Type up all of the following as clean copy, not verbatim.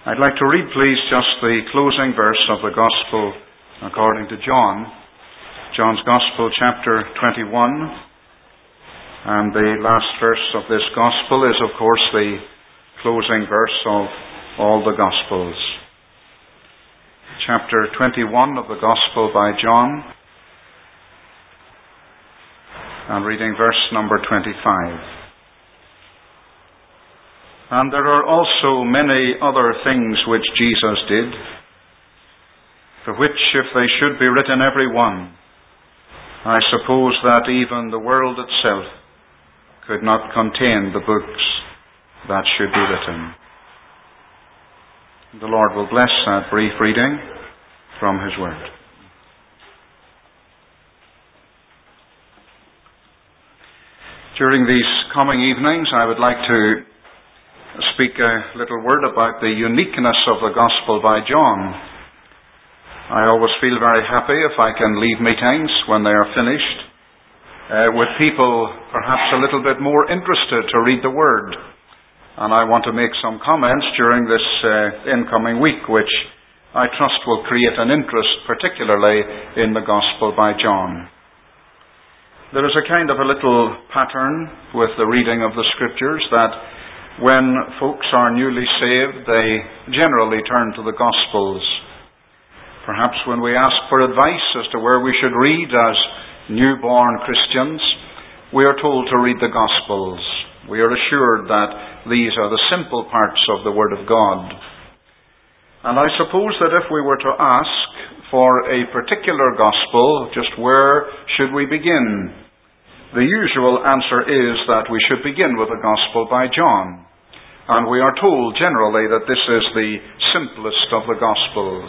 I'd like to read, please, just the closing verse of the Gospel according to John. John's Gospel, chapter 21. And the last verse of this Gospel is, of course, the closing verse of all the Gospels. Chapter 21 of the Gospel by John. And reading verse number 25. And there are also many other things which Jesus did, for which, if they should be written every one, I suppose that even the world itself could not contain the books that should be written. The Lord will bless that brief reading from His Word. During these coming evenings, I would like to speak a little word about the uniqueness of the Gospel by John. I always feel very happy if I can leave meetings when they are finished with people perhaps a little bit more interested to read the Word. And I want to make some comments during this incoming week, which I trust will create an interest, particularly in the Gospel by John. There is a kind of a little pattern with the reading of the Scriptures that when folks are newly saved, they generally turn to the Gospels. Perhaps when we ask for advice as to where we should read as newborn Christians, we are told to read the Gospels. We are assured that these are the simple parts of the Word of God. And I suppose that if we were to ask for a particular Gospel, just where should we begin? The usual answer is that we should begin with the Gospel by John. And we are told generally that this is the simplest of the Gospels.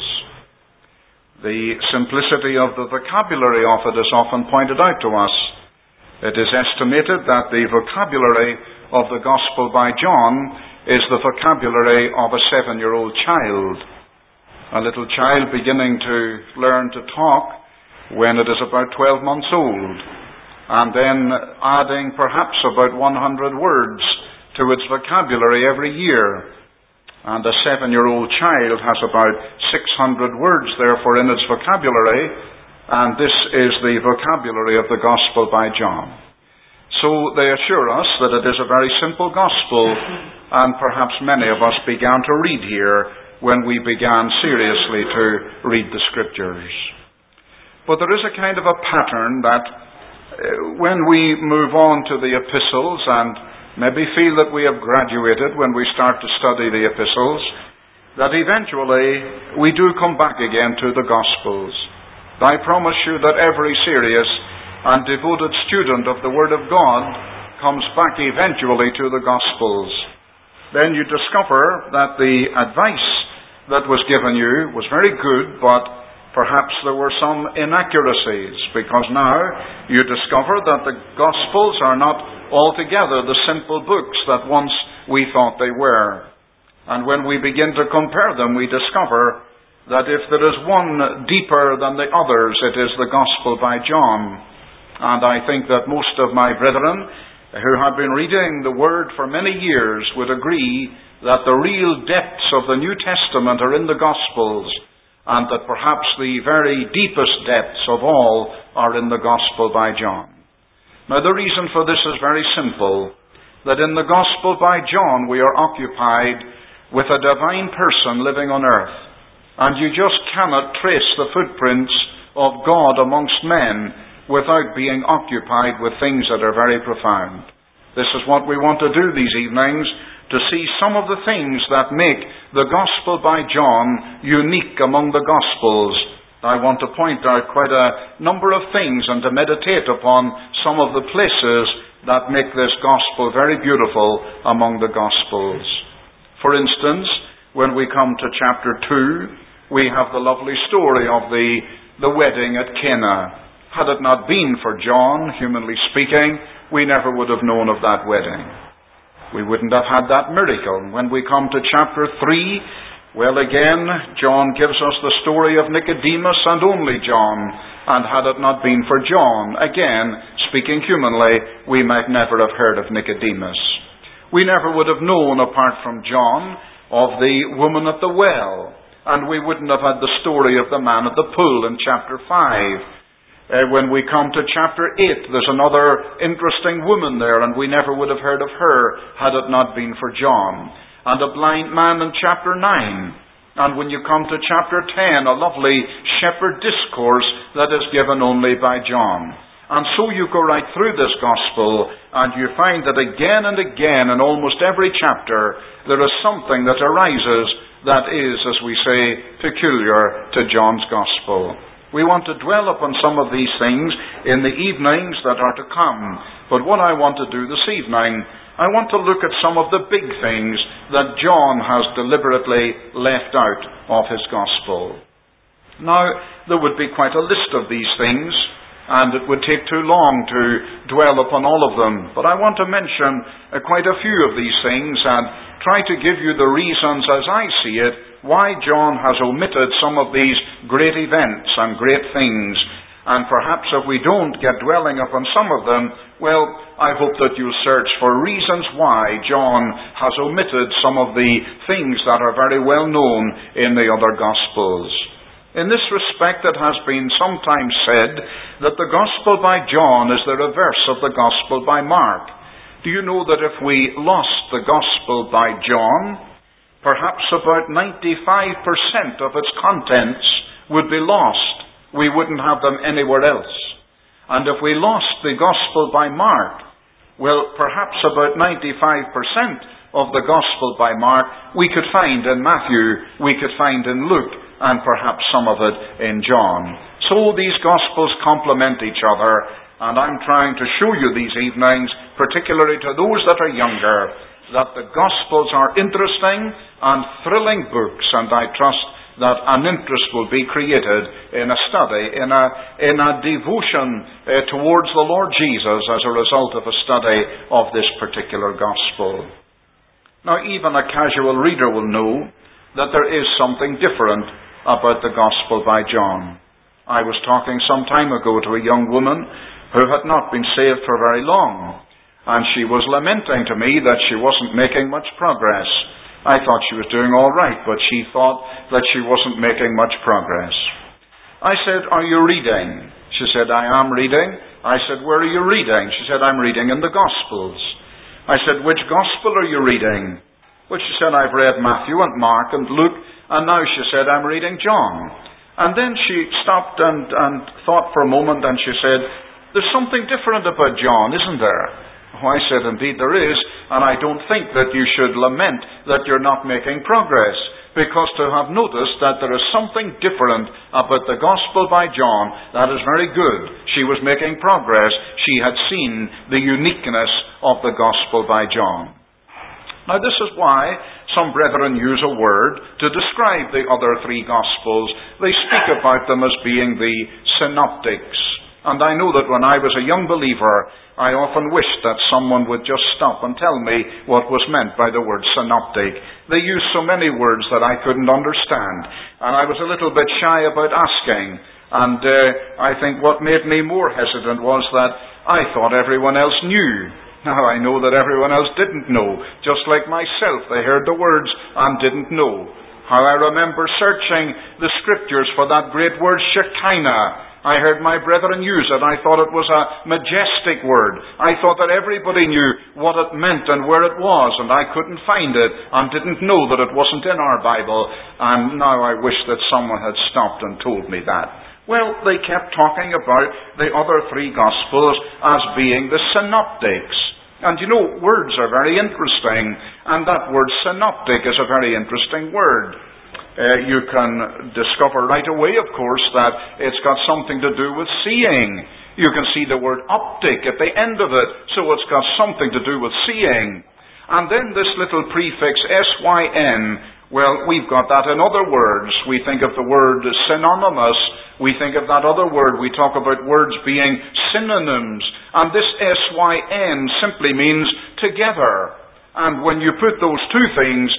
The simplicity of the vocabulary of it is often pointed out to us. It is estimated that the vocabulary of the Gospel by John is the vocabulary of a 7-year-old child. A little child beginning to learn to talk when it is about 12 months old, and then adding perhaps about 100 words to its vocabulary every year. And a 7-year-old child has about 600 words, therefore, in its vocabulary, and this is the vocabulary of the Gospel by John. So they assure us that it is a very simple Gospel, and perhaps many of us began to read here when we began seriously to read the Scriptures. But there is a kind of a pattern that when we move on to the epistles and maybe feel that we have graduated when we start to study the epistles, that eventually we do come back again to the Gospels. I promise you that every serious and devoted student of the Word of God comes back eventually to the Gospels. Then you discover that the advice that was given you was very good, but perhaps there were some inaccuracies, because now you discover that the Gospels are not altogether the simple books that once we thought they were. And when we begin to compare them, we discover that if there is one deeper than the others, it is the Gospel by John. And I think that most of my brethren who have been reading the Word for many years would agree that the real depths of the New Testament are in the Gospels, and that perhaps the very deepest depths of all are in the Gospel by John. Now the reason for this is very simple, that in the Gospel by John we are occupied with a divine person living on earth, and you just cannot trace the footprints of God amongst men without being occupied with things that are very profound. This is what we want to do these evenings, to see some of the things that make the Gospel by John unique among the Gospels. I want to point out quite a number of things and to meditate upon some of the places that make this Gospel very beautiful among the Gospels. For instance, when we come to chapter 2, we have the lovely story of the wedding at Cana. Had it not been for John, humanly speaking, we never would have known of that wedding. We wouldn't have had that miracle. When we come to chapter 3, well, again, John gives us the story of Nicodemus and only John. And had it not been for John, again, speaking humanly, we might never have heard of Nicodemus. We never would have known, apart from John, of the woman at the well, and we wouldn't have had the story of the man at the pool in chapter 5. When we come to chapter 8, there's another interesting woman there, and we never would have heard of her had it not been for John. And a blind man in chapter 9. And when you come to chapter 10, a lovely shepherd discourse that is given only by John. And so you go right through this gospel, and you find that again and again in almost every chapter, there is something that arises that is, as we say, peculiar to John's gospel. We want to dwell upon some of these things in the evenings that are to come. But what I want to do this evening, I want to look at some of the big things that John has deliberately left out of his gospel. Now, there would be quite a list of these things, and it would take too long to dwell upon all of them. But I want to mention quite a few of these things and try to give you the reasons, as I see it, why John has omitted some of these great events and great things. And perhaps if we don't get dwelling upon some of them, well, I hope that you'll search for reasons why John has omitted some of the things that are very well known in the other Gospels. In this respect, it has been sometimes said that the Gospel by John is the reverse of the Gospel by Mark. Do you know that if we lost the Gospel by John, perhaps about 95% of its contents would be lost? We wouldn't have them anywhere else. And if we lost the Gospel by Mark, well, perhaps about 95% of the Gospel by Mark we could find in Matthew, we could find in Luke, and perhaps some of it in John. So these Gospels complement each other, and I'm trying to show you these evenings, particularly to those that are younger, that the Gospels are interesting and thrilling books, and I trust that an interest will be created in a study, in a devotion towards the Lord Jesus as a result of a study of this particular gospel. Now, even a casual reader will know that there is something different about the gospel by John. I was talking some time ago to a young woman who had not been saved for very long, and she was lamenting to me that she wasn't making much progress. I thought she was doing all right, but she thought that she wasn't making much progress. I said, "Are you reading?" She said, "I am reading." I said, "Where are you reading?" She said, "I'm reading in the Gospels." I said, "Which Gospel are you reading?" Well, she said, "I've read Matthew and Mark and Luke, and now," she said, "I'm reading John." And then she stopped and thought for a moment, and she said, "There's something different about John, isn't there?" Oh, I said, "Indeed there is, and I don't think that you should lament that you're not making progress, because to have noticed that there is something different about the Gospel by John, that is very good." She was making progress. She had seen the uniqueness of the Gospel by John. Now, this is why some brethren use a word to describe the other three Gospels. They speak about them as being the synoptics. And I know that when I was a young believer, I often wished that someone would just stop and tell me what was meant by the word synoptic. They used so many words that I couldn't understand, and I was a little bit shy about asking. And I think what made me more hesitant was that I thought everyone else knew. Now I know that everyone else didn't know. Just like myself, they heard the words and didn't know. How I remember searching the scriptures for that great word Shekinah. I heard my brethren use it. I thought it was a majestic word. I thought that everybody knew what it meant and where it was, and I couldn't find it and didn't know that it wasn't in our Bible. And now I wish that someone had stopped and told me that. Well, they kept talking about the other three Gospels as being the synoptics. And you know, words are very interesting, and that word synoptic is a very interesting word. You can discover right away, of course, that it's got something to do with seeing. You can see the word optic at the end of it, so it's got something to do with seeing. And then this little prefix syn, well, we've got that in other words. We think of the word synonymous. We think of that other word. We talk about words being synonyms. And this syn simply means together. And when you put those two things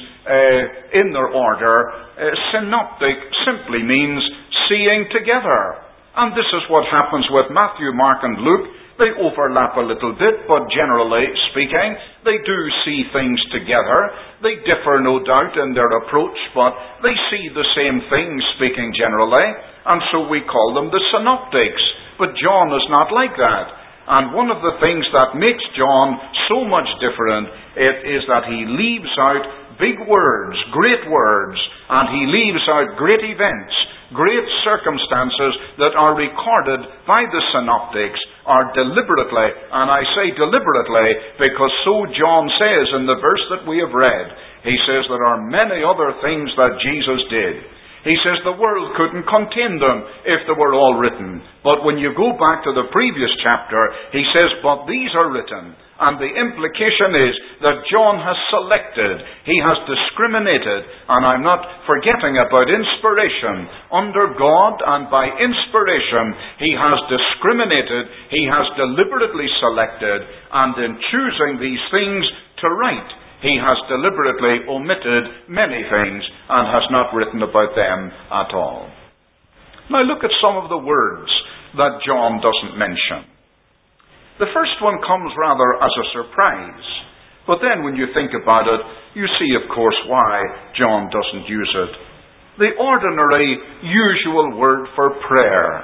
in their order, synoptic simply means seeing together. And this is what happens with Matthew, Mark, and Luke. They overlap a little bit, but generally speaking, they do see things together. They differ, no doubt, in their approach, but they see the same things, speaking generally, and so we call them the synoptics. But John is not like that. And one of the things that makes John so much different is that he leaves out big words, great words, and he leaves out great events, great circumstances that are recorded by the synoptics are deliberately, and I say deliberately because so John says in the verse that we have read. He says there are many other things that Jesus did. He says the world couldn't contain them if they were all written. But when you go back to the previous chapter, he says, but these are written. And the implication is that John has selected, he has discriminated, and I'm not forgetting about inspiration. Under God and by inspiration, he has discriminated, he has deliberately selected, and in choosing these things to write, he has deliberately omitted many things and has not written about them at all. Now look at some of the words that John doesn't mention. The first one comes rather as a surprise. But then when you think about it, you see, of course, why John doesn't use it. The ordinary, usual word for prayer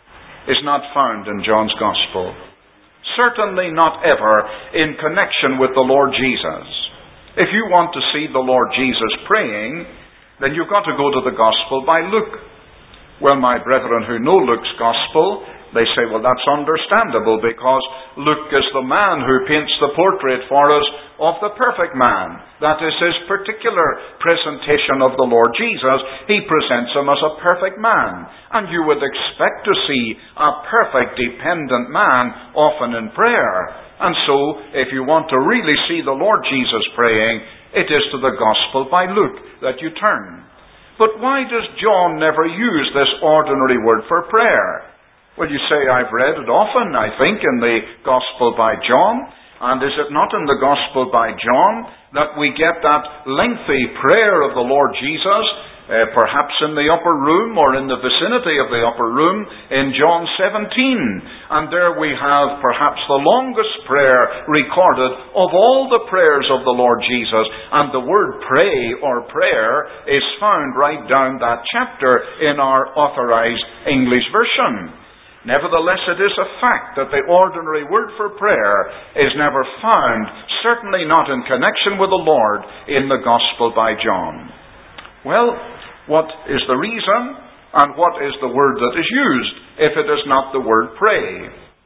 is not found in John's Gospel. Certainly not ever in connection with the Lord Jesus. If you want to see the Lord Jesus praying, then you've got to go to the Gospel by Luke. Well, my brethren who know Luke's Gospel, they say, well, that's understandable because Luke is the man who paints the portrait for us of the perfect man. That is his particular presentation of the Lord Jesus. He presents him as a perfect man. And you would expect to see a perfect, dependent man often in prayer. And so, if you want to really see the Lord Jesus praying, it is to the Gospel by Luke that you turn. But why does John never use this ordinary word for prayer? Well, you say, I've read it often, I think, in the Gospel by John. And is it not in the Gospel by John that we get that lengthy prayer of the Lord Jesus, perhaps in the upper room or in the vicinity of the upper room in John 17. And there we have perhaps the longest prayer recorded of all the prayers of the Lord Jesus. And the word pray or prayer is found right down that chapter in our Authorized English Version. Nevertheless, it is a fact that the ordinary word for prayer is never found, certainly not in connection with the Lord, in the Gospel by John. Well, what is the reason, and what is the word that is used, if it is not the word pray?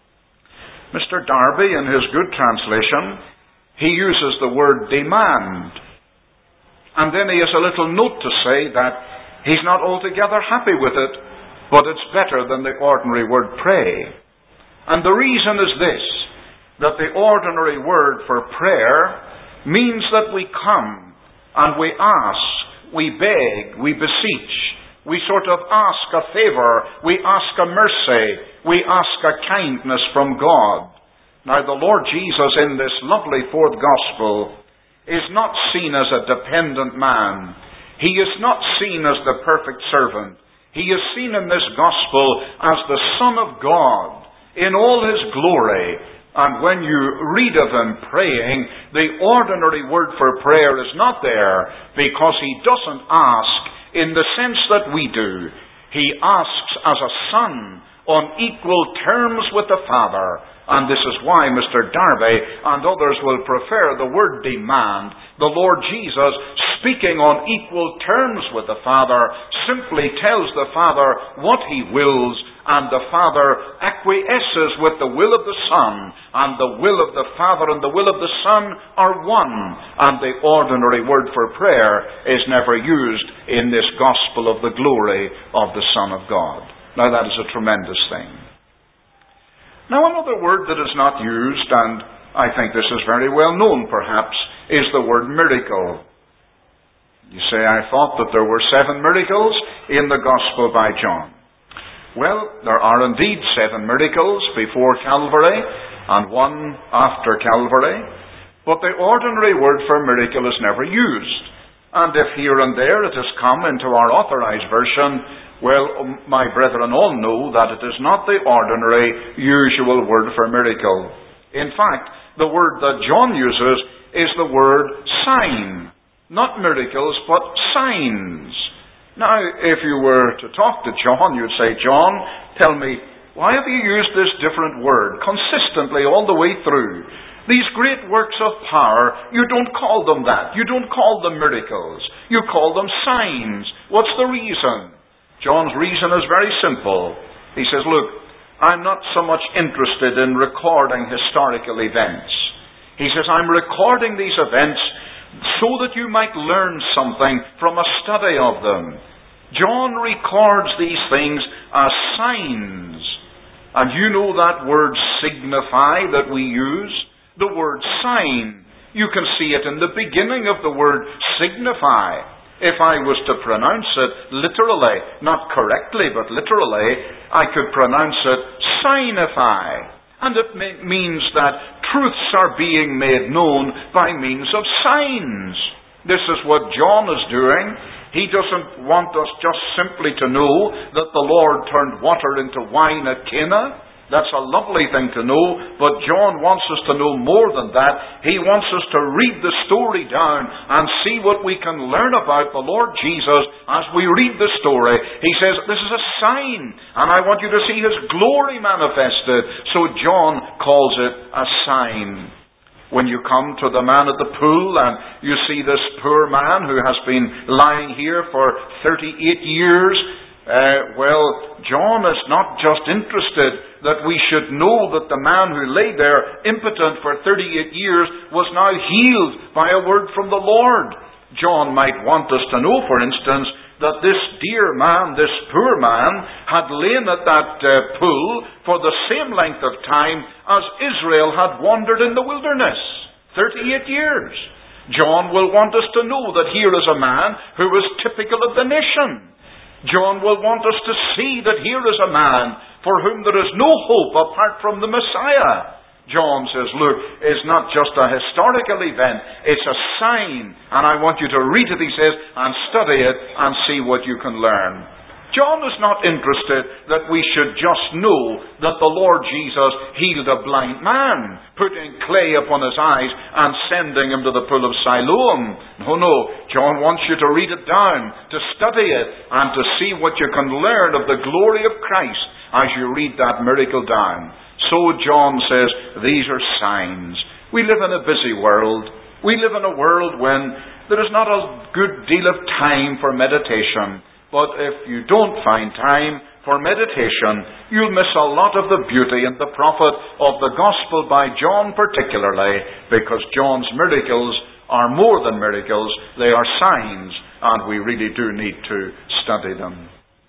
Mr. Darby, in his good translation, he uses the word demand. And then he has a little note to say that he's not altogether happy with it, but it's better than the ordinary word pray. And the reason is this, that the ordinary word for prayer means that we come and we ask, we beg, we beseech, we sort of ask a favor, we ask a mercy, we ask a kindness from God. Now the Lord Jesus in this lovely fourth Gospel is not seen as a dependent man. He is not seen as the perfect servant. He is seen in this Gospel as the Son of God in all His glory. And when you read of Him praying, the ordinary word for prayer is not there because He doesn't ask in the sense that we do. He asks as a son on equal terms with the Father. And this is why Mr. Darby and others will prefer the word demand. The Lord Jesus, speaking on equal terms with the Father, simply tells the Father what He wills, and the Father acquiesces with the will of the Son, and the will of the Father and the will of the Son are one. And the ordinary word for prayer is never used in this gospel of the glory of the Son of God. Now that is a tremendous thing. Now another word that is not used, and I think this is very well known perhaps, is the word miracle. You say, I thought that there were 7 miracles in the Gospel by John. Well, there are indeed 7 miracles before Calvary and 1 after Calvary, but the ordinary word for miracle is never used. And if here and there it has come into our Authorized Version, Well, my brethren all know that it is not the ordinary, usual word for miracle. In fact, the word that John uses is the word sign. Not miracles, but signs. Now, if you were to talk to John, you'd say, John, tell me, why have you used this different word consistently all the way through? These great works of power, you don't call them that. You don't call them miracles. You call them signs. What's the reason? John's reason is very simple. He says, look, I'm not so much interested in recording historical events. He says, I'm recording these events so that you might learn something from a study of them. John records these things as signs. And you know that word signify that we use? The word sign. You can see it in the beginning of the word signify. If I was to pronounce it literally, not correctly, but literally, I could pronounce it signify. And it means that truths are being made known by means of signs. This is what John is doing. He doesn't want us just simply to know that the Lord turned water into wine at Cana. That's a lovely thing to know, but John wants us to know more than that. He wants us to read the story down and see what we can learn about the Lord Jesus as we read the story. He says, this is a sign, and I want you to see His glory manifested. So John calls it a sign. When you come to the man at the pool and you see this poor man who has been lying here for 38 years, John is not just interested that we should know that the man who lay there impotent for 38 years was now healed by a word from the Lord. John might want us to know, for instance, that this dear man, this poor man, had lain at that pool for the same length of time as Israel had wandered in the wilderness. 38 years. John will want us to know that here is a man who was typical of the nation. John will want us to see that here is a man for whom there is no hope apart from the Messiah. John says, look, it's not just a historical event, it's a sign. And I want you to read it, he says, and study it and see what you can learn. John is not interested that we should just know that the Lord Jesus healed a blind man, putting clay upon his eyes and sending him to the pool of Siloam. No. John wants you to read it down, to study it, and to see what you can learn of the glory of Christ as you read that miracle down. So John says, these are signs. We live in a busy world. We live in a world when there is not a good deal of time for meditation. But if you don't find time for meditation, you'll miss a lot of the beauty and the profit of the Gospel by John particularly, because John's miracles are more than miracles, they are signs, and we really do need to study them.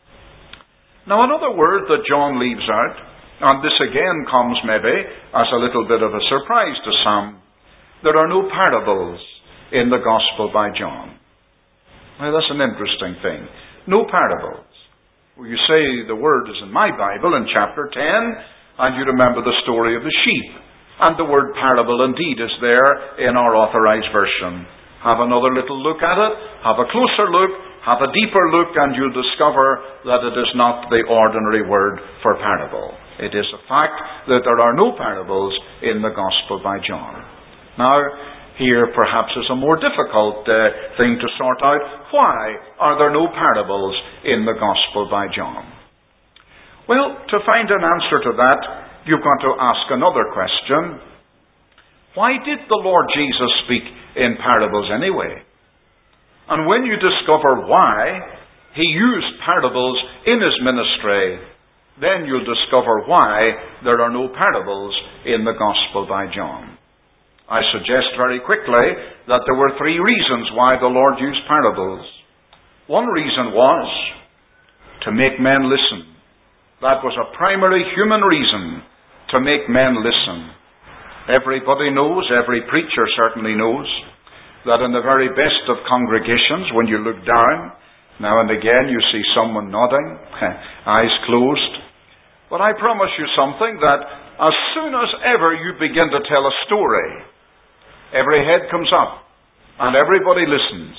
Now another word that John leaves out, and this again comes maybe as a little bit of a surprise to some, there are no parables in the Gospel by John. Well, that's an interesting thing. No parables. Well, you say the word is in my Bible in chapter 10, and you remember the story of the sheep. And the word parable indeed is there in our Authorized Version. Have another little look at it, have a closer look, have a deeper look, and you'll discover that it is not the ordinary word for parable. It is a fact that there are no parables in the Gospel by John. Now, here perhaps is a more difficult thing to sort out. Why are there no parables in the Gospel by John? Well, to find an answer to that, you've got to ask another question. Why did the Lord Jesus speak in parables anyway? And when you discover why He used parables in His ministry, then you'll discover why there are no parables in the Gospel by John. I suggest very quickly that there were three reasons why the Lord used parables. One reason was to make men listen. That was a primary human reason, to make men listen. Everybody knows, every preacher certainly knows, that in the very best of congregations, when you look down, now and again you see someone nodding, eyes closed. But I promise you something, that as soon as ever you begin to tell a story, every head comes up, and everybody listens.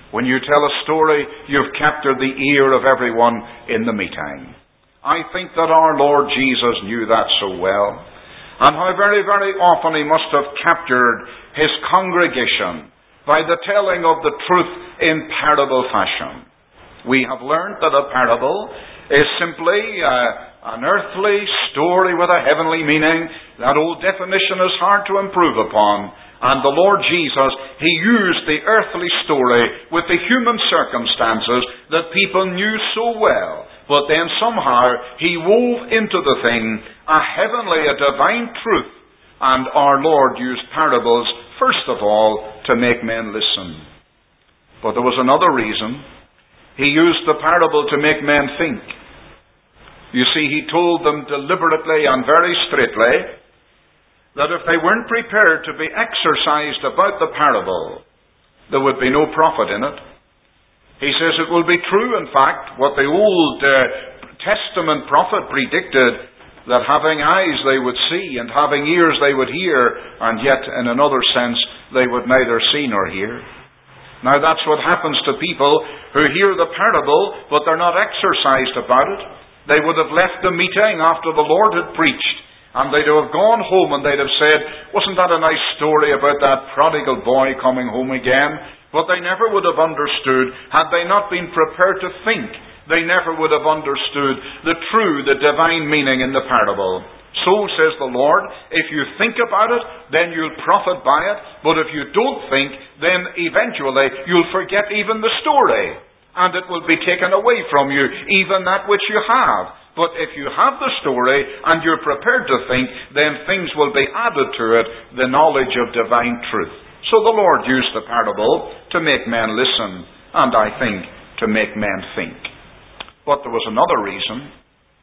When you tell a story, you've captured the ear of everyone in the meeting. I think that our Lord Jesus knew that so well, and how very, very often he must have captured his congregation by the telling of the truth in parable fashion. We have learned that a parable is simply an earthly story with a heavenly meaning. That old definition is hard to improve upon. And the Lord Jesus, he used the earthly story with the human circumstances that people knew so well. But then somehow he wove into the thing a heavenly, a divine truth. And our Lord used parables, first of all, to make men listen. But there was another reason. He used the parable to make men think. You see, he told them deliberately and very straightly that if they weren't prepared to be exercised about the parable, there would be no profit in it. He says it will be true, in fact, what the Old Testament prophet predicted, that having eyes they would see, and having ears they would hear, and yet in another sense they would neither see nor hear. Now that's what happens to people who hear the parable, but they're not exercised about it. They would have left the meeting after the Lord had preached, and they'd have gone home and they'd have said, wasn't that a nice story about that prodigal boy coming home again? But they never would have understood, had they not been prepared to think, they never would have understood the true, the divine meaning in the parable. So says the Lord, if you think about it, then you'll profit by it. But if you don't think, then eventually you'll forget even the story. And it will be taken away from you, even that which you have. But if you have the story and you're prepared to think, then things will be added to it, the knowledge of divine truth. So the Lord used the parable to make men listen, and I think to make men think. But there was another reason.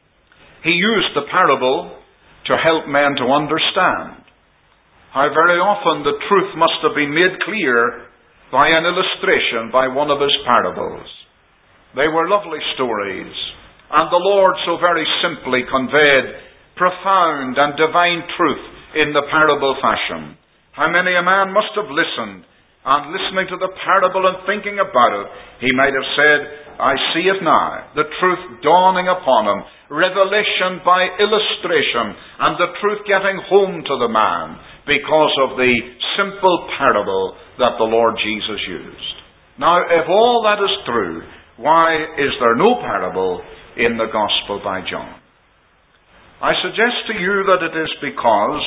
He used the parable to help men to understand how very often the truth must have been made clear by an illustration, by one of his parables. They were lovely stories, and the Lord so very simply conveyed profound and divine truth in the parable fashion. How many a man must have listened, and listening to the parable and thinking about it, he might have said, I see it now, the truth dawning upon him, revelation by illustration, and the truth getting home to the man because of the simple parable that the Lord Jesus used. Now, if all that is true, why is there no parable in the Gospel by John? I suggest to you that it is because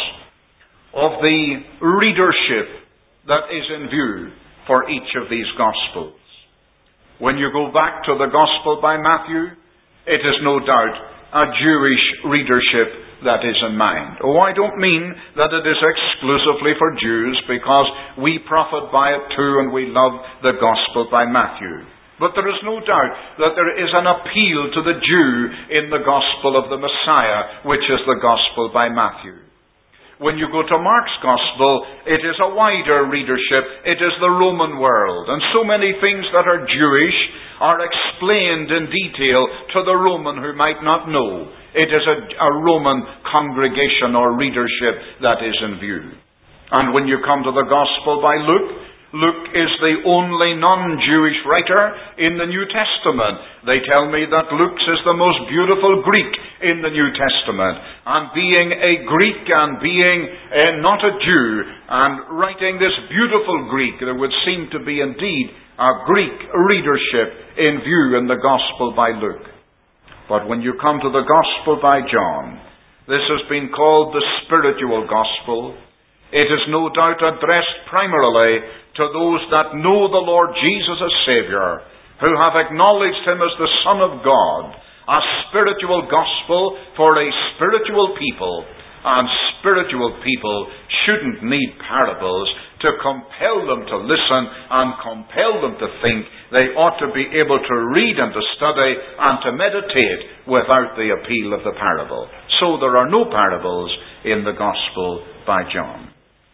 of the readership that is in view for each of these Gospels. When you go back to the Gospel by Matthew, it is no doubt a Jewish readership that is in mind. Oh, I don't mean that it is exclusively for Jews, because we profit by it too and we love the Gospel by Matthew. But there is no doubt that there is an appeal to the Jew in the Gospel of the Messiah, which is the Gospel by Matthew. When you go to Mark's Gospel, it is a wider readership. It is the Roman world. And so many things that are Jewish are explained in detail to the Roman who might not know. It is a Roman congregation or readership that is in view. And when you come to the Gospel by Luke, Luke is the only non-Jewish writer in the New Testament. They tell me that Luke is the most beautiful Greek in the New Testament. And being a Greek and being not a Jew and writing this beautiful Greek, there would seem to be indeed a Greek readership in view in the Gospel by Luke. But when you come to the Gospel by John, this has been called the spiritual Gospel. It is no doubt addressed primarily to those that know the Lord Jesus as Saviour, who have acknowledged Him as the Son of God, a spiritual gospel for a spiritual people. And spiritual people shouldn't need parables to compel them to listen and compel them to think. They ought to be able to read and to study and to meditate without the appeal of the parable. So there are no parables in the Gospel by John.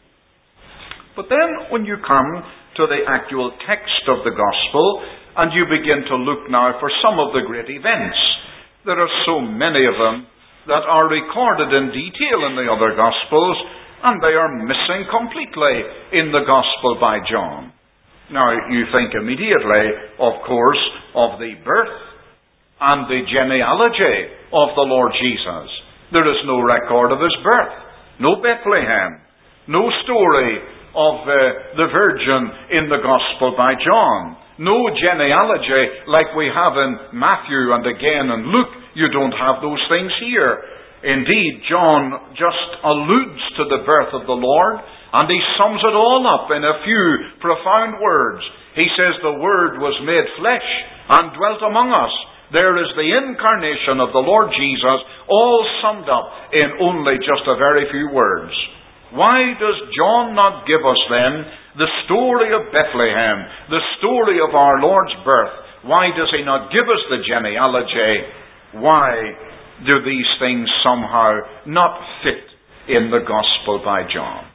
But then when you come to the actual text of the Gospel and you begin to look now for some of the great events, there are so many of them that are recorded in detail in the other Gospels, and they are missing completely in the Gospel by John. Now, you think immediately, of course, of the birth and the genealogy of the Lord Jesus. There is no record of his birth, no Bethlehem, no story of the Virgin in the Gospel by John, no genealogy like we have in Matthew and again in Luke. You don't have those things here. Indeed, John just alludes to the birth of the Lord, and he sums it all up in a few profound words. He says, the Word was made flesh and dwelt among us. There is the incarnation of the Lord Jesus, all summed up in only just a very few words. Why does John not give us then the story of Bethlehem, the story of our Lord's birth? Why does he not give us the genealogy? Why do these things somehow not fit in the Gospel by John?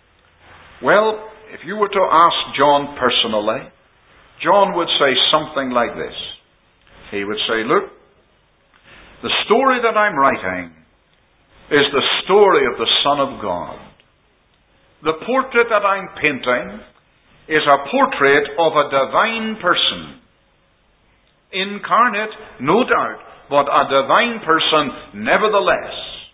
Well, if you were to ask John personally, John would say something like this. He would say, look, the story that I'm writing is the story of the Son of God. The portrait that I'm painting is a portrait of a divine person. Incarnate, no doubt, but a divine person nevertheless.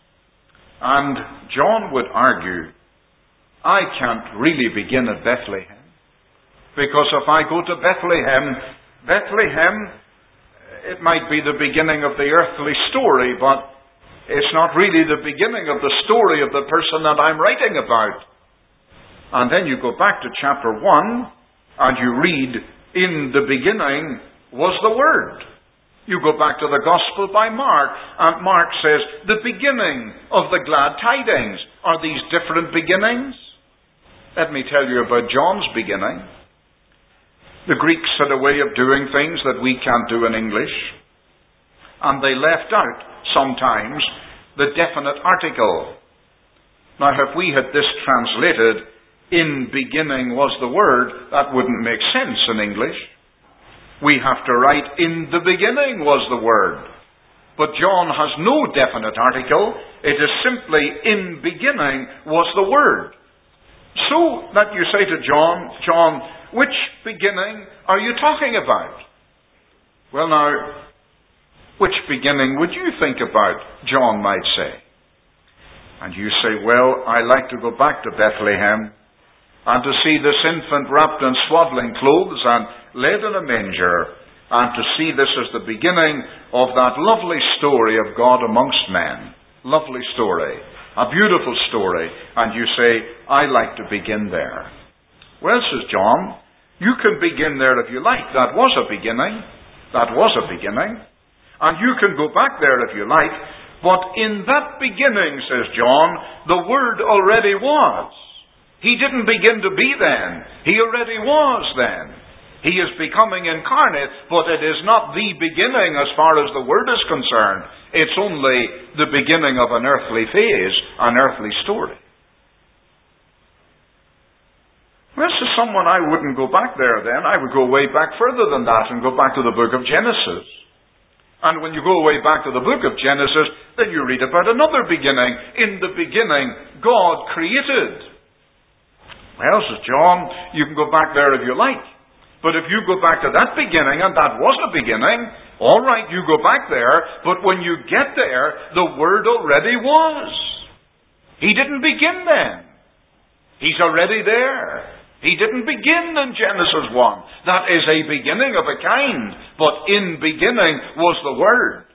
And John would argue, I can't really begin at Bethlehem. Because if I go to Bethlehem, it might be the beginning of the earthly story, but it's not really the beginning of the story of the person that I'm writing about. And then you go back to chapter 1, and you read, in the beginning was the Word. You go back to the Gospel by Mark, and Mark says, the beginning of the glad tidings. Are these different beginnings? Let me tell you about John's beginning. The Greeks had a way of doing things that we can't do in English, and they left out, sometimes, the definite article. Now, if we had this translated, in beginning was the Word, that wouldn't make sense in English. We have to write, in the beginning was the Word. But John has no definite article. It is simply, in beginning was the Word. So that you say to John, which beginning are you talking about? Well now, which beginning would you think about, John might say. And you say, well, I like to go back to Bethlehem and to see this infant wrapped in swaddling clothes and laid in a manger, and to see this as the beginning of that lovely story of God amongst men. Lovely story. A beautiful story. And you say, I like to begin there. Well, says John, you can begin there if you like. That was a beginning. That was a beginning. And you can go back there if you like. But in that beginning, says John, the Word already was. He didn't begin to be then. He already was then. He is becoming incarnate, but it is not the beginning as far as the Word is concerned. It's only the beginning of an earthly phase, an earthly story. Well, this is someone I wouldn't go back there then. I would go way back further than that and go back to the book of Genesis. And when you go way back to the book of Genesis, then you read about another beginning. In the beginning, God created. Well, says John, you can go back there if you like. But if you go back to that beginning, and that was a beginning, all right, you go back there, but when you get there, the Word already was. He didn't begin then. He's already there. He didn't begin in Genesis 1. That is a beginning of a kind, but in beginning was the Word.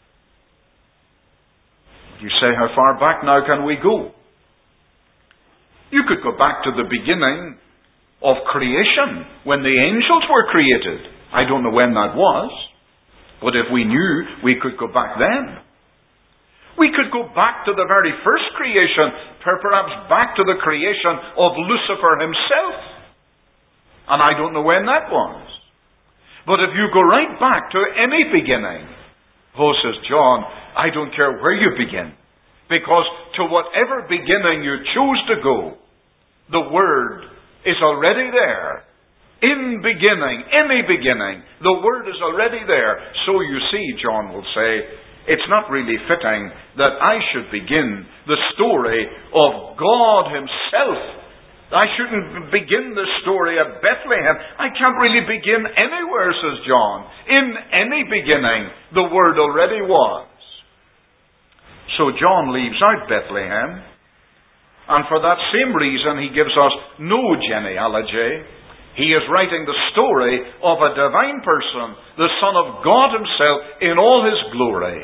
You say, how far back now can we go? You could go back to the beginning of creation, when the angels were created. I don't know when that was, but if we knew, we could go back then. We could go back to the very first creation, perhaps back to the creation of Lucifer himself. And I don't know when that was. But if you go right back to any beginning, says John, I don't care where you begin, because to whatever beginning you choose to go, the Word is already there. In beginning, any beginning, the Word is already there. So you see, John will say, it's not really fitting that I should begin the story of God Himself I shouldn't begin this story at Bethlehem. I can't really begin anywhere, says John. In any beginning, the Word already was. So John leaves out Bethlehem, and for that same reason he gives us no genealogy. He is writing the story of a divine person, the Son of God himself in all his glory,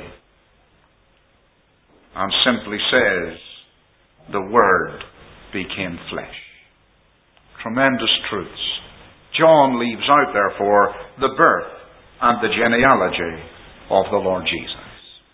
and simply says, the Word became flesh. Tremendous truths. John leaves out, therefore, the birth and the genealogy of the Lord Jesus.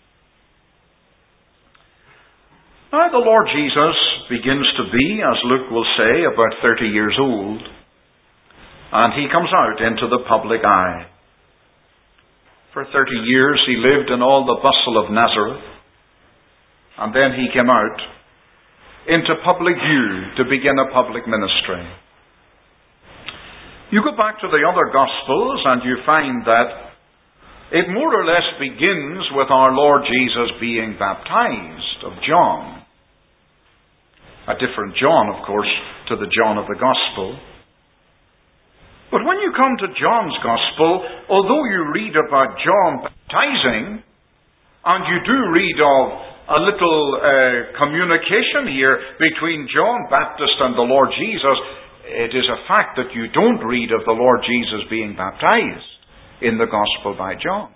Now, the Lord Jesus begins to be, as Luke will say, about 30 years old, and he comes out into the public eye. For 30 years he lived in all the bustle of Nazareth, and then he came out into public view to begin a public ministry. You go back to the other Gospels and you find that it more or less begins with our Lord Jesus being baptized of John. A different John, of course, to the John of the Gospel. But when you come to John's Gospel, although you read about John baptizing, and you do read of a little communication here between John Baptist and the Lord Jesus, it is a fact that you don't read of the Lord Jesus being baptized in the Gospel by John.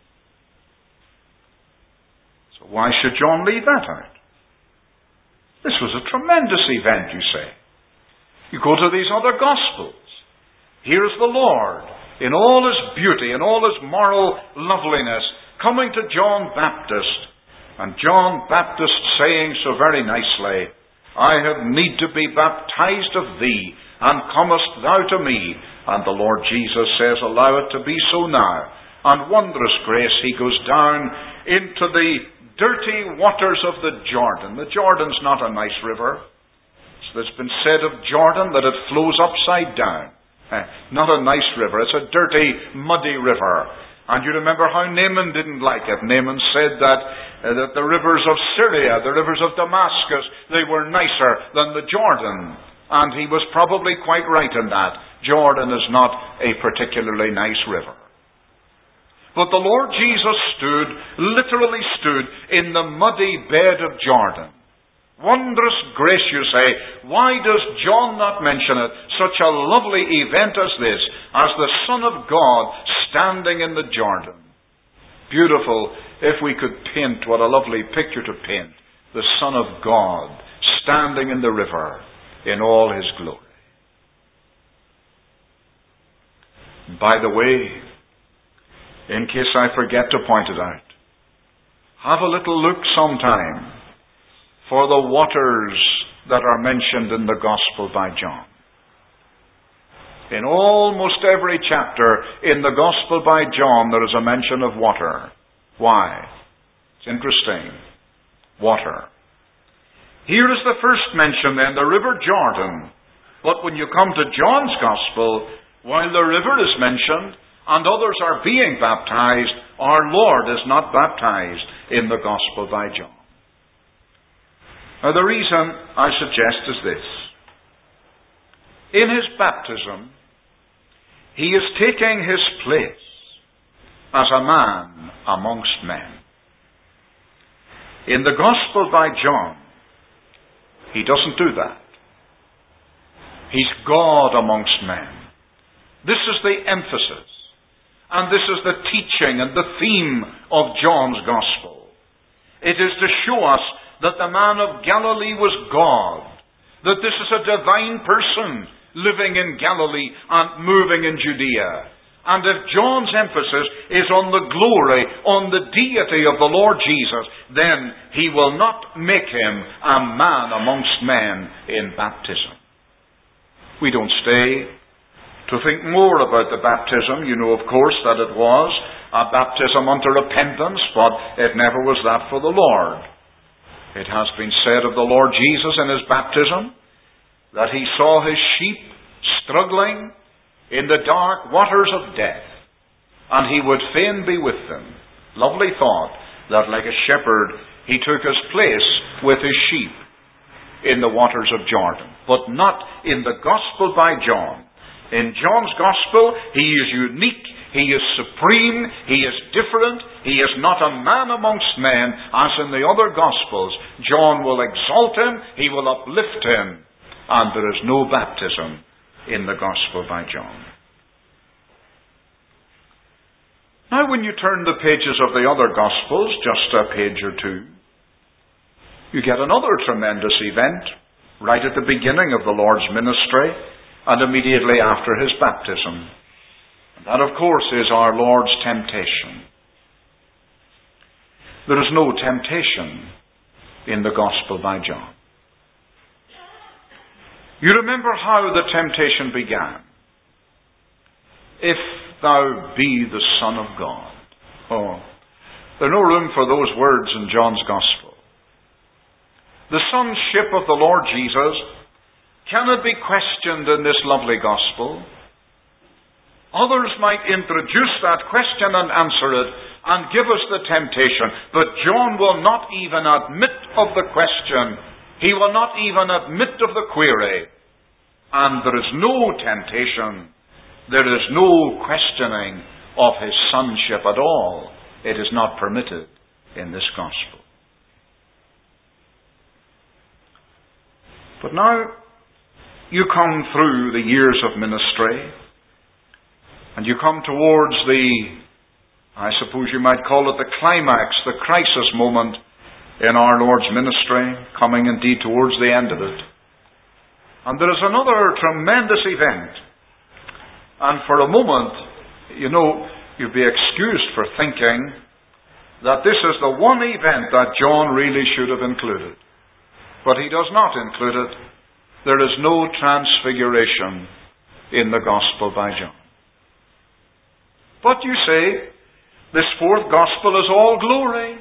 So why should John leave that out? This was a tremendous event, you say. You go to these other Gospels. Here is the Lord, in all his beauty, in all his moral loveliness, coming to John Baptist. And John Baptist saying so very nicely, I have need to be baptized of thee, and comest thou to me? And the Lord Jesus says, allow it to be so now. And wondrous grace, he goes down into the dirty waters of the Jordan. The Jordan's not a nice river. It's been said of Jordan that it flows upside down. Not a nice river. It's a dirty, muddy river. And you remember how Naaman didn't like it. Naaman said that the rivers of Syria, the rivers of Damascus, they were nicer than the Jordan. And he was probably quite right in that. Jordan is not a particularly nice river. But the Lord Jesus literally stood in the muddy bed of Jordan. Wondrous grace, you say. Why does John not mention it? Such a lovely event as this, as the Son of God standing in the Jordan. Beautiful, if we could paint, what a lovely picture to paint. The Son of God standing in the river in all his glory. By the way, in case I forget to point it out, have a little look sometime for the waters that are mentioned in the Gospel by John. In almost every chapter in the Gospel by John, there is a mention of water. Why? It's interesting. Water. Here is the first mention then, the River Jordan. But when you come to John's Gospel, while the river is mentioned and others are being baptized, our Lord is not baptized in the Gospel by John. Now, the reason I suggest is this. In his baptism, he is taking his place as a man amongst men. In the Gospel by John, he doesn't do that. He's God amongst men. This is the emphasis, and this is the teaching and the theme of John's Gospel. It is to show us that the man of Galilee was God, that this is a divine person living in Galilee and moving in Judea. And if John's emphasis is on the glory, on the deity of the Lord Jesus, then he will not make him a man amongst men in baptism. We don't stay to think more about the baptism. You know, of course, that it was a baptism unto repentance, but it never was that for the Lord. It has been said of the Lord Jesus in his baptism that he saw his sheep struggling in the dark waters of death, and he would fain be with them. Lovely thought that like a shepherd he took his place with his sheep. in the waters of Jordan, but not in the Gospel by John. In John's Gospel, he is unique, he is supreme, he is different, he is not a man amongst men, as in the other Gospels. John will exalt him, he will uplift him, and there is no baptism in the Gospel by John. Now, when you turn the pages of the other Gospels, just a page or two, you get another tremendous event right at the beginning of the Lord's ministry and immediately after his baptism. And that, of course, is our Lord's temptation. There is no temptation in the Gospel by John. You remember how the temptation began. If thou be the Son of God. Oh, there's no room for those words in John's Gospel. The sonship of the Lord Jesus cannot be questioned in this lovely Gospel. Others might introduce that question and answer it and give us the temptation, but John will not even admit of the question. He will not even admit of the query. And there is no temptation. There is no questioning of his sonship at all. It is not permitted in this Gospel. But now, you come through the years of ministry, and you come towards I suppose you might call it the climax, the crisis moment in our Lord's ministry, coming indeed towards the end of it. And there is another tremendous event. And for a moment, you'd be excused for thinking that this is the one event that John really should have included. But he does not include it. There is no transfiguration in the Gospel by John. But you say, this fourth Gospel is all glory.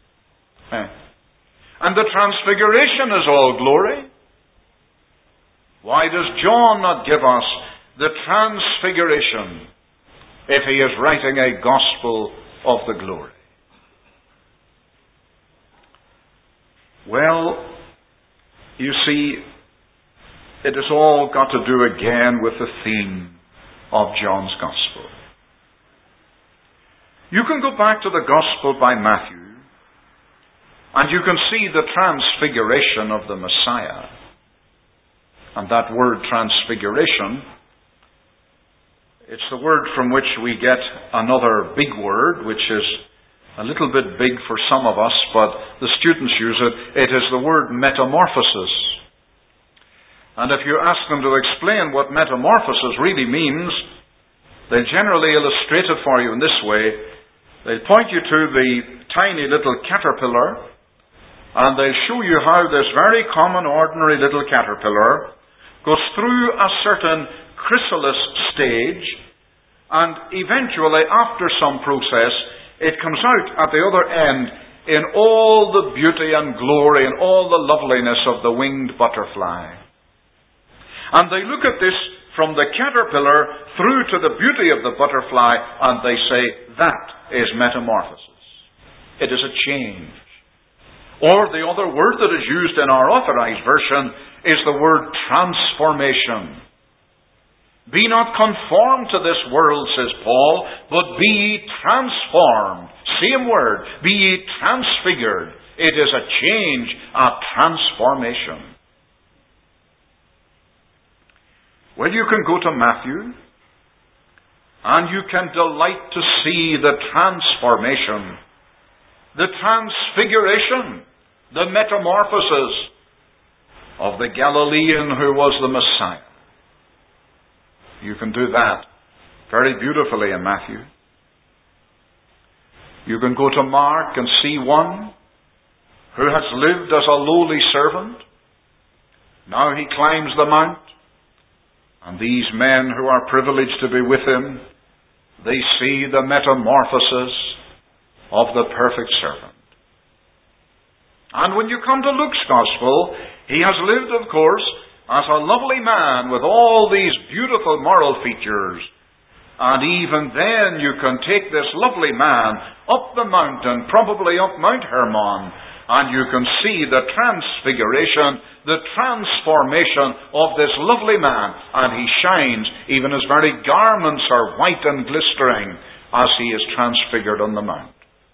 And the transfiguration is all glory. Why does John not give us the transfiguration if he is writing a Gospel of the glory? Well, you see, it has all got to do again with the theme of John's Gospel. You can go back to the Gospel by Matthew, and you can see the transfiguration of the Messiah. And that word transfiguration, it's the word from which we get another big word, which is a little bit big for some of us, but the students use it. It is the word metamorphosis. And if you ask them to explain what metamorphosis really means, they generally illustrate it for you in this way. They'll point you to the tiny little caterpillar, and they'll show you how this very common, ordinary little caterpillar goes through a certain chrysalis stage, and eventually, after some process, it comes out at the other end in all the beauty and glory and all the loveliness of the winged butterfly. And they look at this from the caterpillar through to the beauty of the butterfly, and they say, that is metamorphosis. It is a change. Or the other word that is used in our Authorized Version is the word transformation. Be not conformed to this world, says Paul, but be ye transformed. Same word. Be ye transfigured. It is a change, a transformation. Well, you can go to Matthew, and you can delight to see the transformation, the transfiguration, the metamorphosis of the Galilean who was the Messiah. You can do that very beautifully in Matthew. You can go to Mark and see one who has lived as a lowly servant. Now he climbs the mount, and these men who are privileged to be with him, they see the metamorphosis of the perfect servant. And when you come to Luke's Gospel, he has lived, of course, as a lovely man with all these beautiful moral features. And even then you can take this lovely man up the mountain, probably up Mount Hermon, And you can see the transfiguration, the transformation of this lovely man. And he shines, even his very garments are white and glistering as he is transfigured on the mount.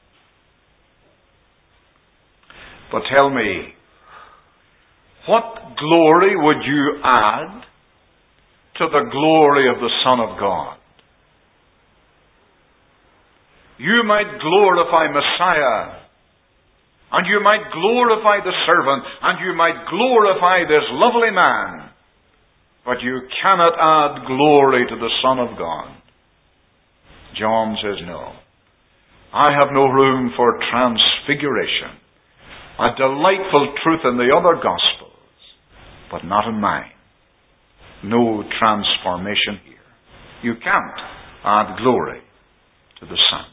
But tell me, what glory would you add to the glory of the Son of God? You might glorify Messiah, and you might glorify the servant, and you might glorify this lovely man, but you cannot add glory to the Son of God. John says, no. I have no room for transfiguration. A delightful truth in the other Gospels, but not in mine. No transformation here. You can't add glory to the Son.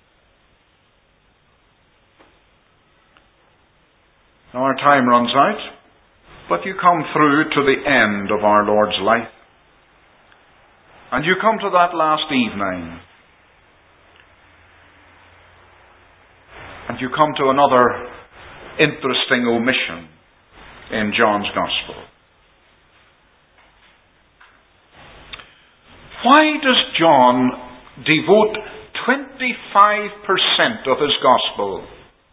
Now our time runs out, but you come through to the end of our Lord's life. And you come to that last evening. And you come to another interesting omission in John's Gospel. Why does John devote 25% of his Gospel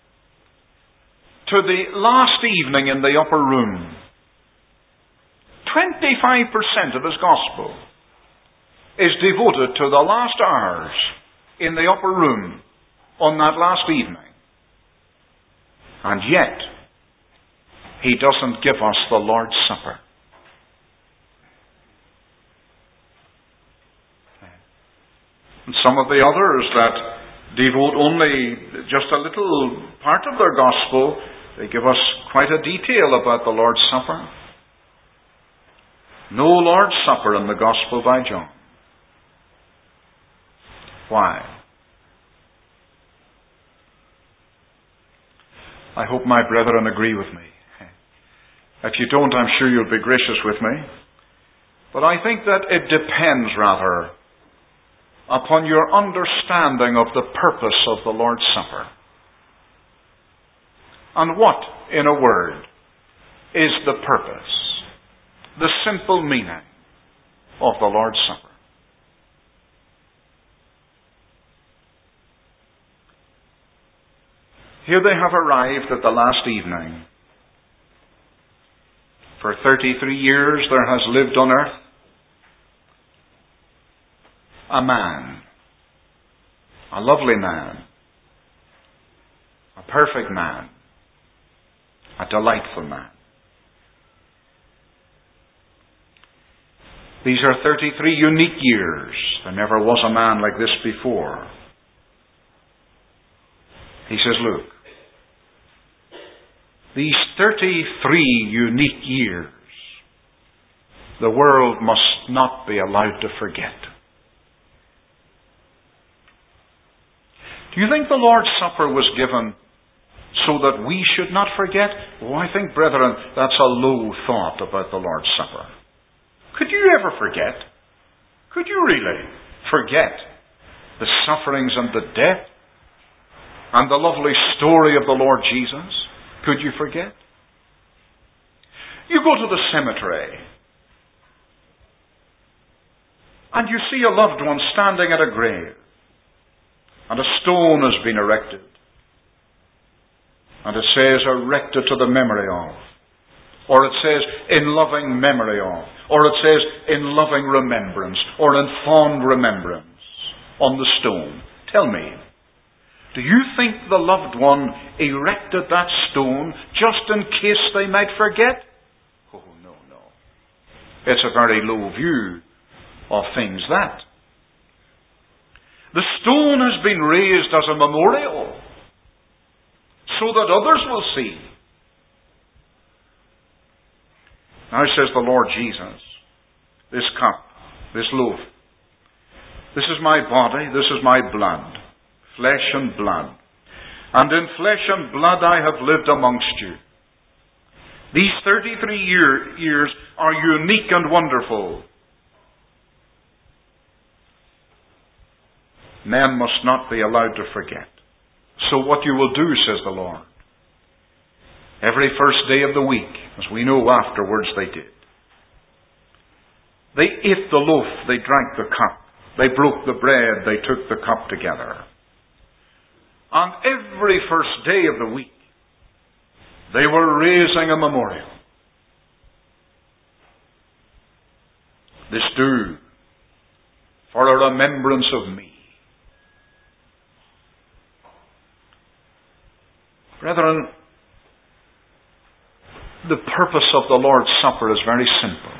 to the last evening in the upper room? 25% of his Gospel is devoted to the last hours in the upper room on that last evening. And yet, he doesn't give us the Lord's Supper. And some of the others that devote only just a little part of their Gospel, they give us quite a detail about the Lord's Supper. No Lord's Supper in the Gospel by John. Why? I hope my brethren agree with me. If you don't, I'm sure you'll be gracious with me. But I think that it depends rather upon your understanding of the purpose of the Lord's Supper. And what, in a word, is the purpose, the simple meaning of the Lord's Supper? Here they have arrived at the last evening. For 33 years there has lived on earth a man, a lovely man, a perfect man, a delightful man. These are 33 unique years. There never was a man like this before. He says, look, these 33 unique years, the world must not be allowed to forget. Do you think the Lord's Supper was given so that we should not forget? Oh, I think, brethren, that's a low thought about the Lord's Supper. Could you ever forget? Could you really forget the sufferings and the death and the lovely story of the Lord Jesus? Could you forget? You go to the cemetery and you see a loved one standing at a grave and a stone has been erected and it says erected to the memory of, or it says in loving memory of, or it says in loving remembrance or in fond remembrance on the stone. Tell me, do you think the loved one erected that stone just in case they might forget? Oh, no. It's a very low view of things, that. The stone has been raised as a memorial so that others will see. Now says the Lord Jesus, this cup, this loaf, this is my body, this is my blood. Flesh and blood. And in flesh and blood I have lived amongst you. These 33 years are unique and wonderful. Men must not be allowed to forget. So what you will do, says the Lord, Every first day of the week, as we know afterwards they did. They ate the loaf, they drank the cup. They broke the bread, they took the cup together. On every first day of the week, they were raising a memorial. This do for a remembrance of me. Brethren, the purpose of the Lord's Supper is very simple.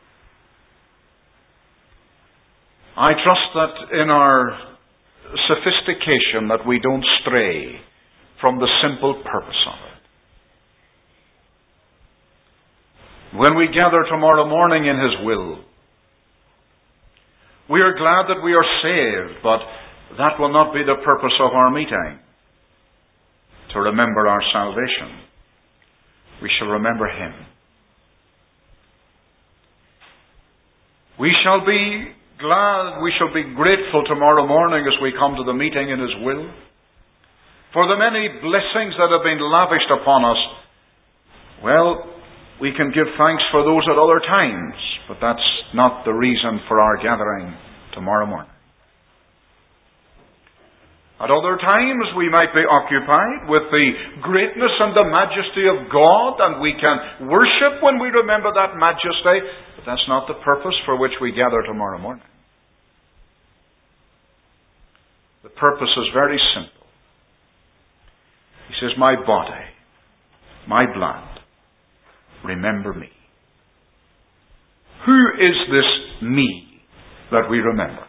I trust that in our sophistication that we don't stray from the simple purpose of it. When we gather tomorrow morning in His will, we are glad that we are saved, but that will not be the purpose of our meeting. To remember our salvation. We shall remember Him. We shall be glad, we shall be grateful tomorrow morning as we come to the meeting in His will for the many blessings that have been lavished upon us. Well, we can give thanks for those at other times, but that's not the reason for our gathering tomorrow morning. At other times we might be occupied with the greatness and the majesty of God, and we can worship when we remember that majesty, but that's not the purpose for which we gather tomorrow morning. The purpose is very simple. He says, my body, my blood, remember me. Who is this me that we remember?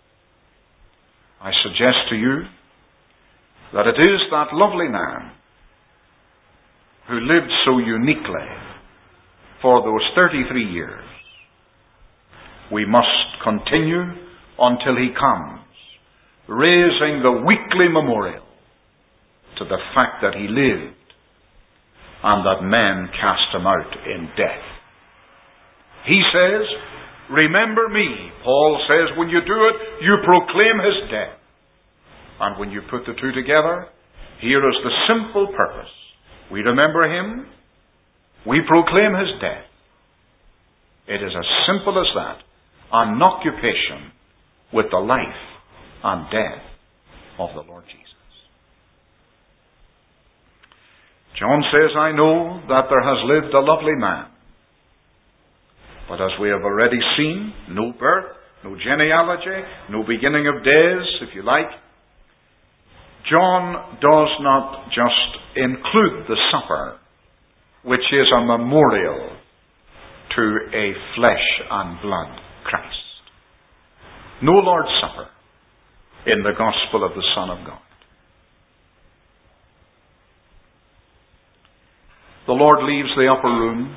I suggest to you that it is that lovely man who lived so uniquely for those 33 years. We must continue until He comes, raising the weekly memorial to the fact that He lived and that men cast Him out in death. He says, remember me. Paul says, when you do it, you proclaim His death. And when you put the two together, here is the simple purpose. We remember Him, we proclaim His death. It is as simple as that. An occupation with the life and death of the Lord Jesus. John says, I know that there has lived a lovely man. But as we have already seen, no birth, no genealogy, no beginning of days, if you like. John does not just include the supper, which is a memorial to a flesh and blood Christ. No Lord's Supper in the gospel of the Son of God. The Lord leaves the upper room,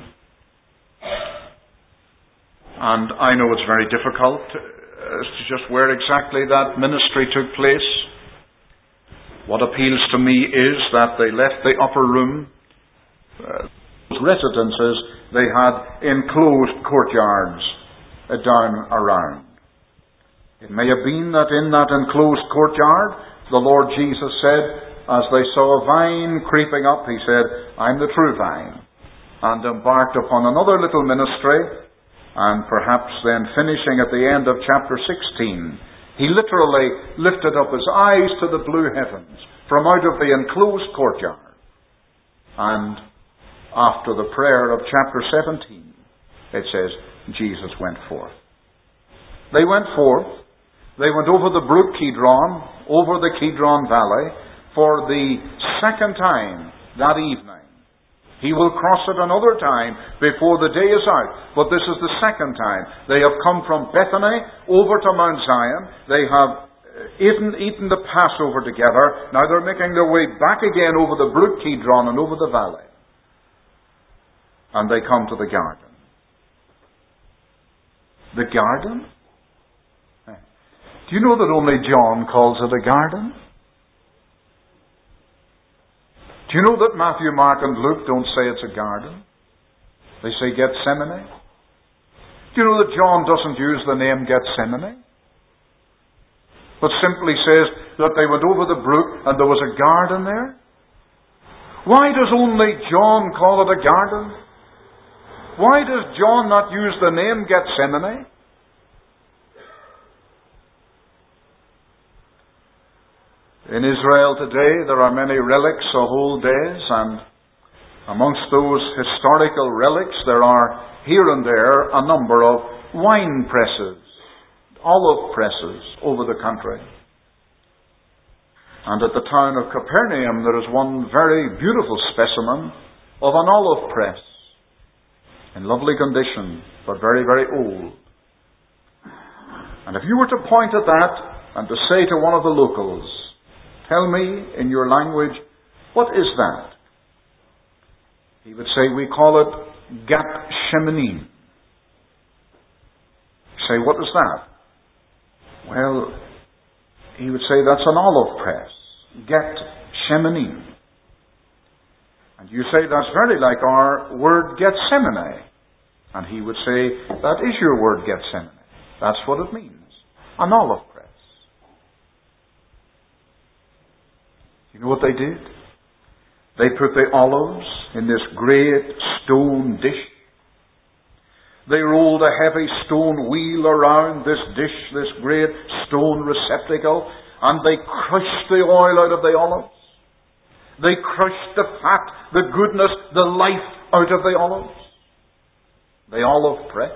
and I know it's very difficult as to just where exactly that ministry took place. What appeals to me is that they left the upper room. Residences, they had enclosed courtyards down around. It may have been that in that enclosed courtyard, the Lord Jesus said, as they saw a vine creeping up, He said, I'm the true vine, and embarked upon another little ministry, and perhaps then finishing at the end of chapter 16, He literally lifted up His eyes to the blue heavens from out of the enclosed courtyard. And after the prayer of chapter 17, it says, Jesus went forth. They went forth. They went over the brook Kidron, over the Kidron Valley, for the second time that evening. He will cross it another time before the day is out. But this is the second time. They have come from Bethany over to Mount Zion. They have eaten the Passover together. Now they're making their way back again over the brook Kidron and over the valley. And they come to the garden. The garden? Do you know that only John calls it a garden? Do you know that Matthew, Mark and Luke don't say it's a garden? They say Gethsemane. Do you know that John doesn't use the name Gethsemane? But simply says that they went over the brook and there was a garden there? Why does only John call it a garden? Why does John not use the name Gethsemane? In Israel today, there are many relics of old days, and amongst those historical relics, there are here and there a number of wine presses, olive presses over the country. And at the town of Capernaum, there is one very beautiful specimen of an olive press, in lovely condition, but very, very old. And if you were to point at that and to say to one of the locals, tell me in your language, what is that? He would say, we call it Gethsemane. Say, what is that? Well, he would say that's an olive press. Gethsemane. And you say that's very like our word Gethsemane. And he would say, that is your word Gethsemane. That's what it means. An olive press. You know what they did? They put the olives in this great stone dish. They rolled a heavy stone wheel around this dish, this great stone receptacle, and they crushed the oil out of the olives. They crushed the fat, the goodness, the life out of the olives. The olive press.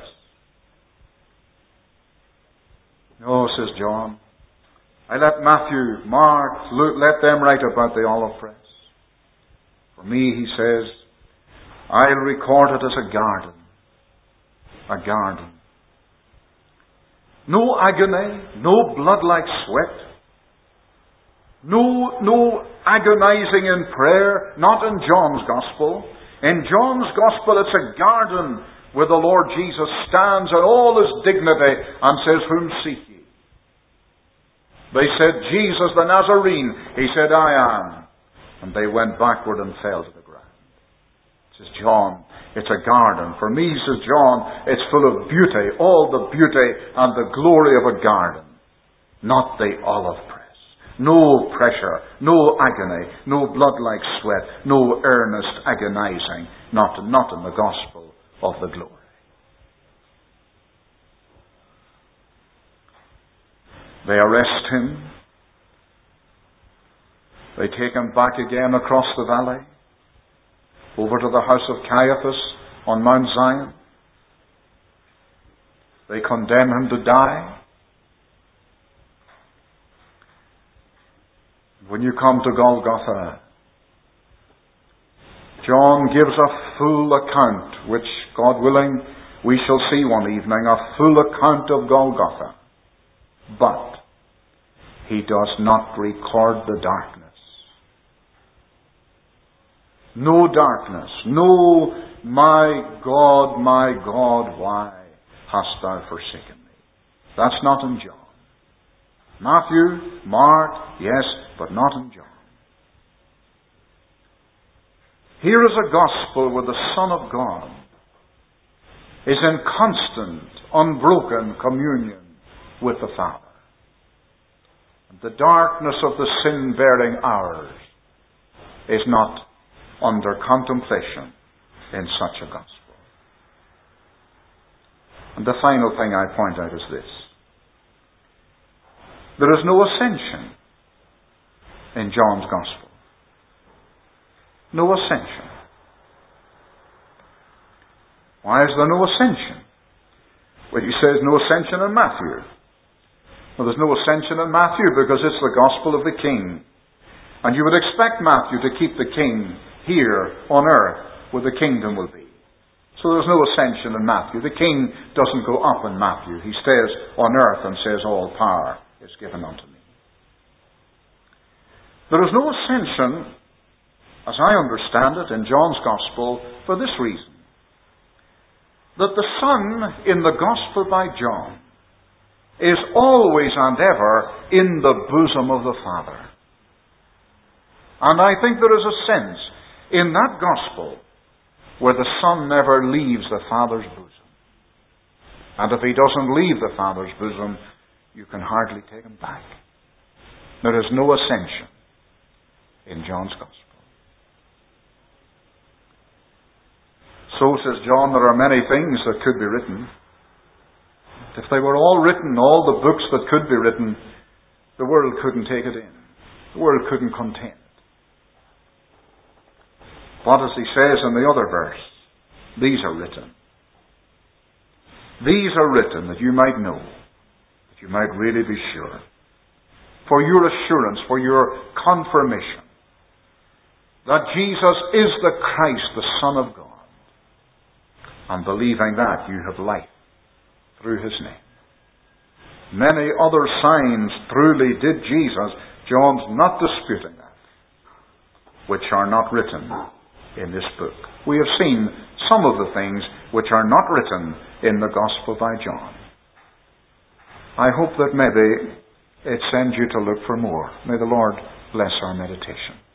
No, says John. I let Matthew, Mark, Luke, let them write about the olive press. For me, he says, I'll record it as a garden. A garden. No agony, no blood like sweat. No agonizing in prayer, not in John's Gospel. In John's Gospel, it's a garden where the Lord Jesus stands in all his dignity and says, whom seek ye? They said, Jesus the Nazarene. He said, I am. And they went backward and fell to the ground. Says John, it's a garden. For me, says John, it's full of beauty, all the beauty and the glory of a garden. Not the olive press. No pressure, no agony, no blood like sweat, no earnest agonizing. Not in the gospel of the glory. They arrest him. They take him back again across the valley, over to the house of Caiaphas on Mount Zion. They condemn him to die. When you come to Golgotha, John gives a full account, which, God willing, we shall see one evening, a full account of Golgotha. But he does not record the darkness. No darkness. No, my God, why hast thou forsaken me? That's not in John. Matthew, Mark, yes, but not in John. Here is a gospel where the Son of God is in constant, unbroken communion with the Father. And the darkness of the sin-bearing hours is not under contemplation in such a gospel. And the final thing I point out is this. There is no ascension in John's Gospel. No ascension. Why is there no ascension? Well, he says no ascension in Matthew. Well, there's no ascension in Matthew because it's the Gospel of the King. And you would expect Matthew to keep the King here on earth where the kingdom will be. So there's no ascension in Matthew. The King doesn't go up in Matthew. He stays on earth and says, all power is given unto me. There is no ascension, as I understand it, in John's Gospel for this reason. That the Son in the Gospel by John is always and ever in the bosom of the Father. And I think there is a sense in that Gospel where the Son never leaves the Father's bosom. And if he doesn't leave the Father's bosom, you can hardly take him back. There is no ascension in John's Gospel. So, says John, there are many things that could be written. If they were all written, all the books that could be written, the world couldn't take it in. The world couldn't contain it. But as he says in the other verse, these are written. These are written that you might know, that you might really be sure. For your assurance, for your confirmation, that Jesus is the Christ, the Son of God. And believing that, you have life through his name. Many other signs truly did Jesus, John's not disputing that, which are not written in this book. We have seen some of the things which are not written in the Gospel by John. I hope that maybe it sends you to look for more. May the Lord bless our meditation.